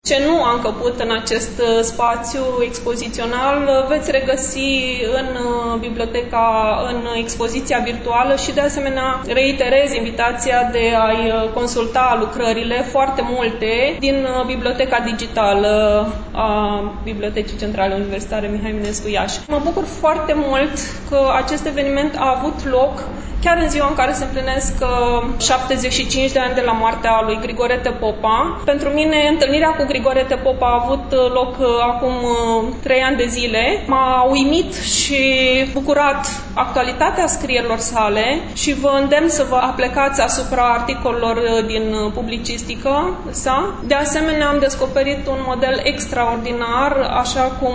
Ce nu a încăput în acest spațiu expozițional veți regăsi în biblioteca, în expoziția virtuală și de asemenea reiterez invitația de a-i consulta lucrările, foarte multe, din biblioteca digitală a Bibliotecii Centrale Universitare Mihai Eminescu Iași. Mă bucur foarte mult că acest eveniment a avut loc chiar în ziua în care se împlinesc 75 de ani de la moartea lui Grigorete Popa. Pentru mine, întâlnirea cu Grigorete Popa a avut loc acum 3 ani de zile. M-a uimit și bucurat actualitatea scrierilor sale și vă îndemn să vă aplecați asupra articolelor din publicistică sa. De asemenea, am descoperit un model extraordinar, așa cum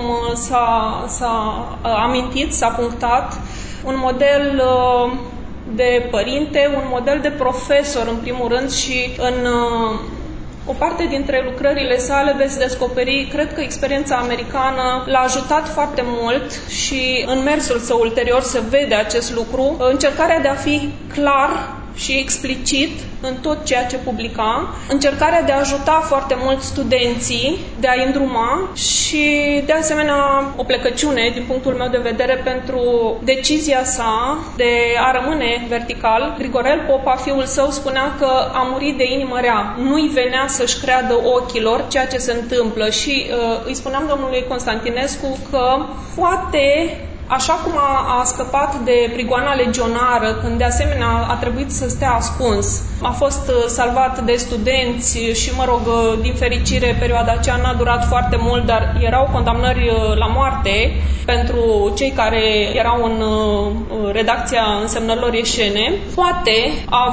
s-a amintit, s-a punctat, un model de părinte, un model de profesor în primul rând și în o parte dintre lucrările sale veți descoperi, cred că experiența americană l-a ajutat foarte mult și în mersul său ulterior se vede acest lucru, încercarea de a fi clar și explicit în tot ceea ce publica, încercarea de a ajuta foarte mult studenții, de a îndruma și, de asemenea, o plecăciune, din punctul meu de vedere, pentru decizia sa de a rămâne vertical. Grigorel Popa, fiul său, spunea că a murit de inimă rea. Nu-i venea să-și creadă ochilor ceea ce se întâmplă și îi spuneam domnului Constantinescu că poate, așa cum a scăpat de prigoana legionară, când de asemenea a trebuit să stea ascuns, a fost salvat de studenți și, mă rog, din fericire, perioada aceea n-a durat foarte mult, dar erau condamnări la moarte pentru cei care erau în redacția însemnărilor ieșene. Poate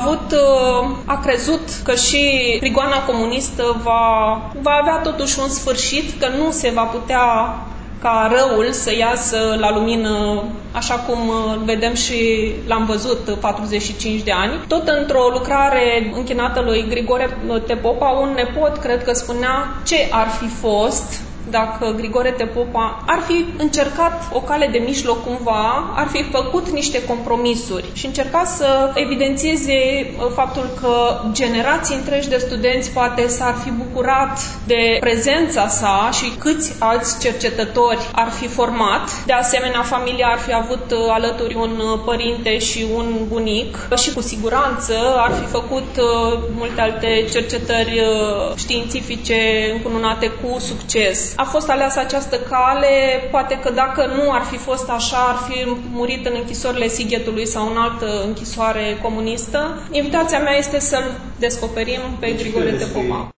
a crezut că și prigoana comunistă va avea totuși un sfârșit, că nu se va putea ca răul să iasă la lumină, așa cum vedem și l-am văzut 45 de ani. Tot într-o lucrare închinată lui Grigorete Popa, un nepot, cred că spunea, ce ar fi fost dacă Grigorete Popa ar fi încercat o cale de mijloc cumva, ar fi făcut niște compromisuri și încerca să evidențieze faptul că generații întregi de studenți poate s-ar fi bucurat de prezența sa și câți alți cercetători ar fi format. De asemenea, familia ar fi avut alături un părinte și un bunic și cu siguranță ar fi făcut multe alte cercetări științifice încununate cu succes. A fost aleasă această cale, poate că dacă nu ar fi fost așa, ar fi murit în închisorile Sighetului sau în altă închisoare comunistă. Invitația mea este să-l descoperim pe Grigorete Popa.